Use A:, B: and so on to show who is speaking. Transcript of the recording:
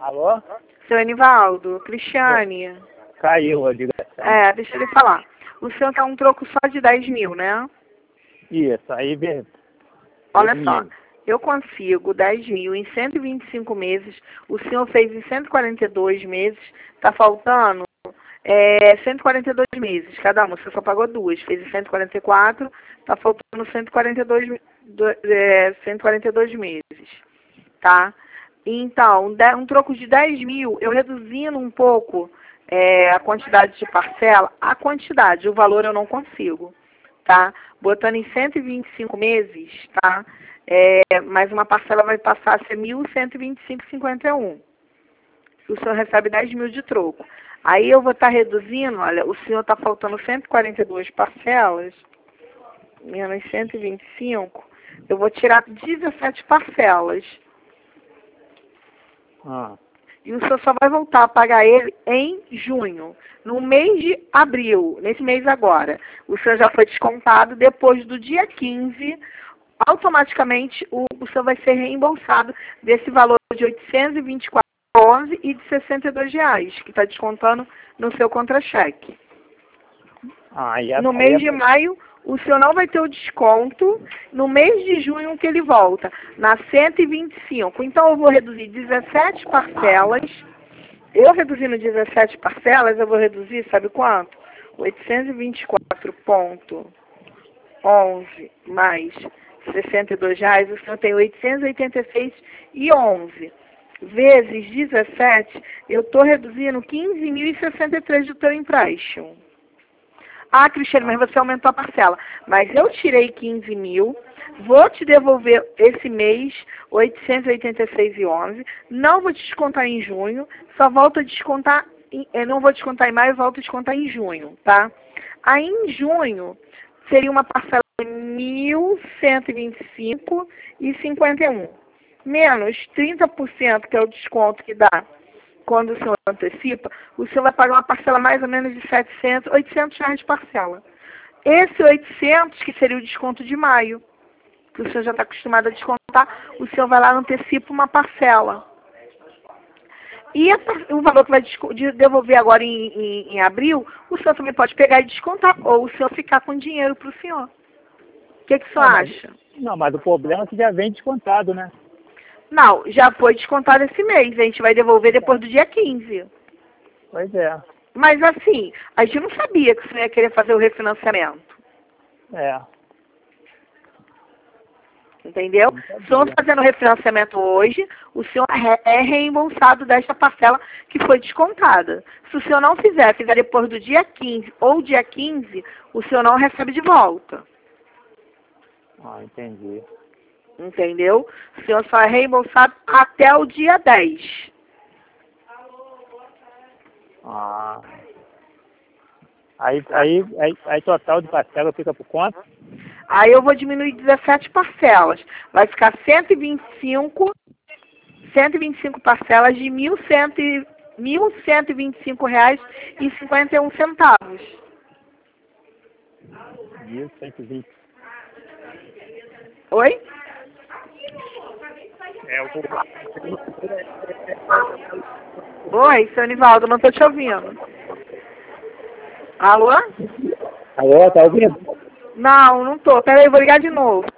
A: Alô?
B: Seu Enivaldo, Cristiane.
A: Caiu a ligação.
B: Deixa ele falar. O senhor quer um troco só de 10 mil, né?
A: Isso, aí vem.
B: Olha só, eu consigo 10 mil em 125 meses. O senhor fez em 142 meses. Tá faltando 142 meses cada um. Você só pagou duas. Fez em 144. Tá faltando 142 meses. Tá? Então, um troco de 10 mil, eu reduzindo um pouco a quantidade de parcela, o valor eu não consigo, tá? Botando em 125 meses, tá? Mais uma parcela vai passar a ser 1.125,51. O senhor recebe 10 mil de troco. Aí eu vou estar reduzindo, olha, o senhor está faltando 142 parcelas, menos 125, eu vou tirar 17 parcelas. E o senhor só vai voltar a pagar ele em junho, no mês de abril, nesse mês agora. O senhor já foi descontado, depois do dia 15, automaticamente o senhor vai ser reembolsado desse valor de R$ 824,11 e de R$ 62,00, que está descontando no seu contra-cheque. No mês de maio, o senhor não vai ter o desconto. No mês de junho que ele volta, na 125. Então, eu vou reduzir 17 parcelas. Eu reduzindo 17 parcelas, eu vou reduzir, sabe quanto? 824,11 mais R$ 62,00, o senhor tem 886,11. Vezes 17, eu estou reduzindo 15.063 do teu empréstimo. Ah, Cristiane, mas você aumentou a parcela. Mas eu tirei 15 mil, vou te devolver esse mês 886,11, não vou te descontar em junho, só volto a descontar, não vou descontar em maio, volto a descontar em junho, tá? Aí em junho seria uma parcela de 1.125,51, menos 30%, que é o desconto que dá quando o senhor antecipa, o senhor vai pagar uma parcela mais ou menos de R$ 800 reais de parcela. Esse 800, que seria o desconto de maio, que o senhor já está acostumado a descontar, o senhor vai lá e antecipa uma parcela. E o valor que vai devolver agora em abril, o senhor também pode pegar e descontar, ou o senhor ficar com dinheiro para o senhor. O que o senhor acha?
A: Não, mas o problema é que já vem descontado, né?
B: Não, já foi descontado esse mês. A gente vai devolver depois do dia 15.
A: Pois é.
B: Mas assim, a gente não sabia que o senhor ia querer fazer o refinanciamento. Entendeu? O senhor fazendo o refinanciamento hoje, o senhor é reembolsado desta parcela que foi descontada. Se o senhor não fizer depois do dia 15 ou dia 15, o senhor não recebe de volta.
A: Entendi.
B: Entendeu? O senhor só é reembolsado até o dia 10.
A: Aí total de parcela fica por quanto?
B: Aí eu vou diminuir 17 parcelas. Vai ficar 125 parcelas de R$ 1.125,51.
A: 1.120.
B: Oi? Oi, seu Enivaldo, não estou te ouvindo. Alô?
A: Alô, tá ouvindo?
B: Não, não estou. Peraí, eu vou ligar de novo.